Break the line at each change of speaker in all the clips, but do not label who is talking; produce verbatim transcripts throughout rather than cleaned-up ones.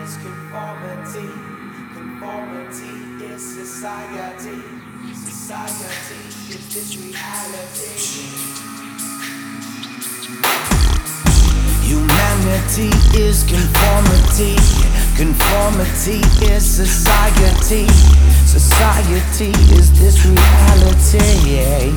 is conformity. Conformity is society. Society is this reality. Humanity is conformity. Conformity is society. Society is this reality.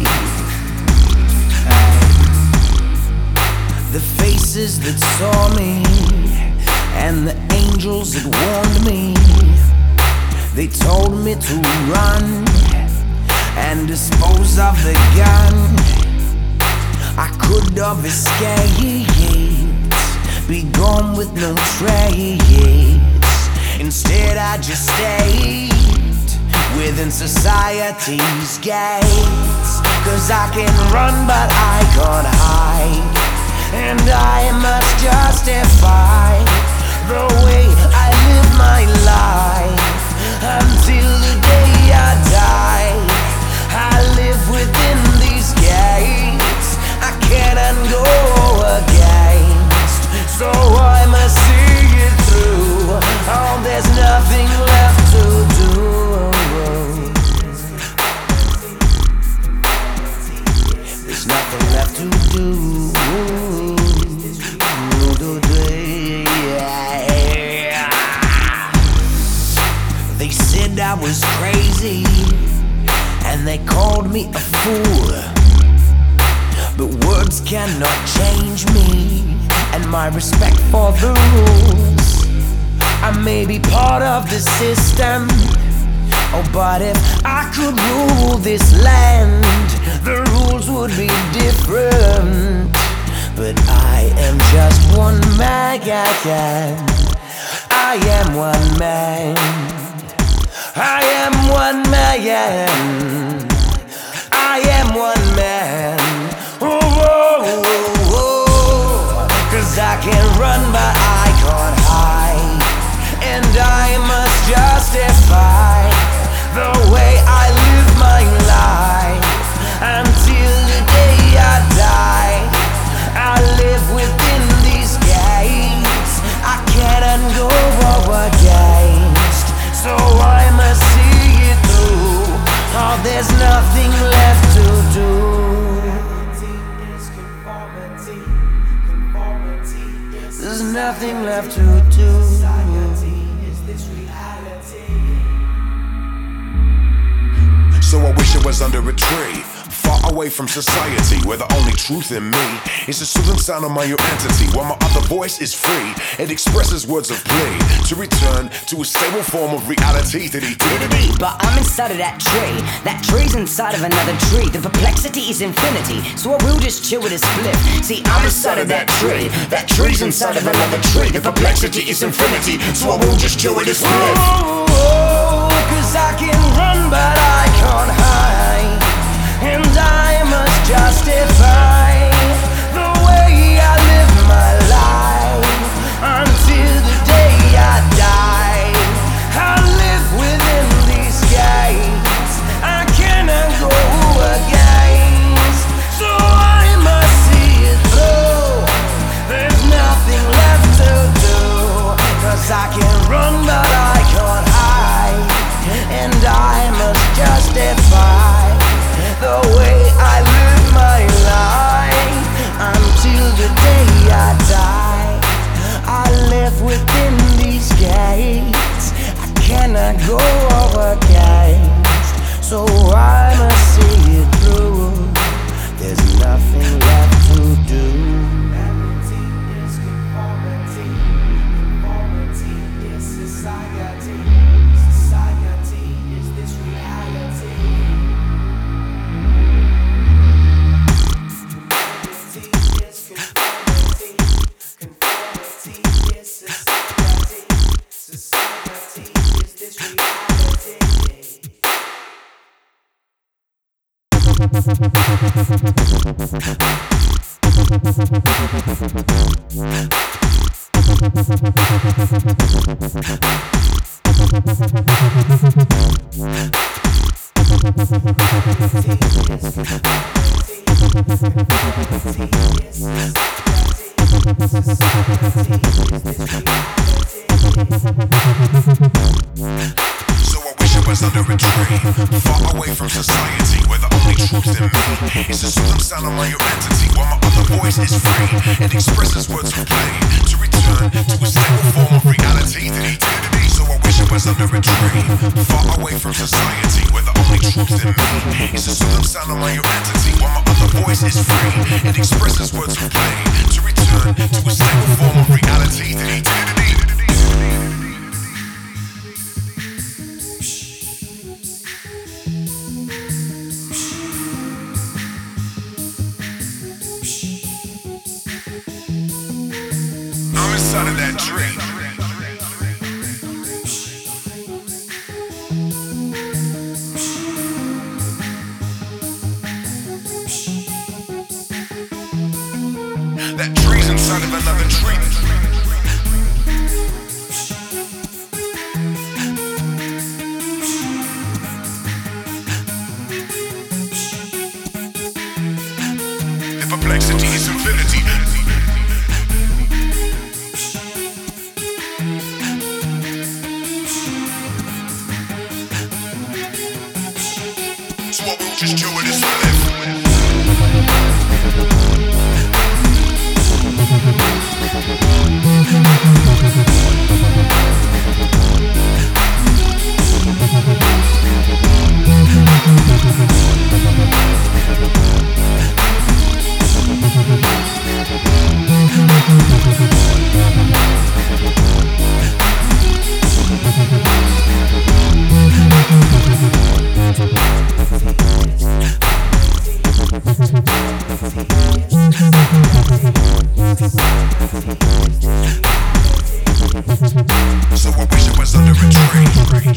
The faces that saw me and the angels that warned me, they told me to run and dispose of the gun. I could have escaped, be gone with no trace. Instead I just stayed within society's gates. Cause I can run but I can't hide, and I must justify the way I live my life until the day I die. I live within these gates, I cannot go against, so I must see it through. Oh, there's nothing left to do. There's nothing left to do. They said I was crazy and they called me a fool, but words cannot change me and my respect for the rules. I may be part of the system, oh, but if I could rule this land, the rules would be different. But I am just one man, I am one man, I am one man, I am one man. Oh, oh, oh, oh. Cause I can run but I can't hide, and I must justify the way I live my life until the day I die. I live within these gates, I cannot go against, so I must see it through. Oh, there's nothing left to do. There's nothing left to do.
So I wish I was under a tree, far away from society, where the only truth in me is the soothing sound of my own entity, while my other voice is free. It expresses words of plea to return to a stable form of reality that he did me.
But I'm inside of that tree, that tree's inside of another tree. The perplexity is infinity, so I will just chill with a split. See, I'm inside of that tree, that tree's inside of another tree. The perplexity is infinity, so I will just chill with a split.
Oh, oh, cause I can run but I can't hide, and I must justify the way I live my life until the day I die. I live within these gates, I cannot go against, so I must see it through. There's nothing left to do, cause I can run but I can't hide, and I must justify the way I live my life until the day I die. I live within these gates, I cannot go against, so I must see it through. There's nothing left to do. Society is this reality.
under a tree, far away from society, where the only truth in me is the soothing sound of my own entity, while my other voice is free and expresses words of pain to return to a stable form of reality that eternity. So I wish I was under a tree, far away from society, where the only truth in me is the soothing sound of my own entity, while my other voice is free and expresses words of pain to return to a stable form of reality that eternity. I'm inside of that dream. That tree's inside of another tree. The perplexity is infinity. So I will just chill with this live. So I wish I was under a tree.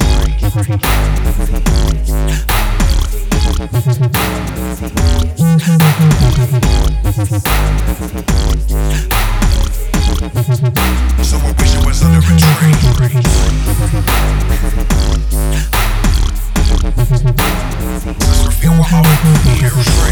So I wish I was under a tree. Let's reveal what I'm here.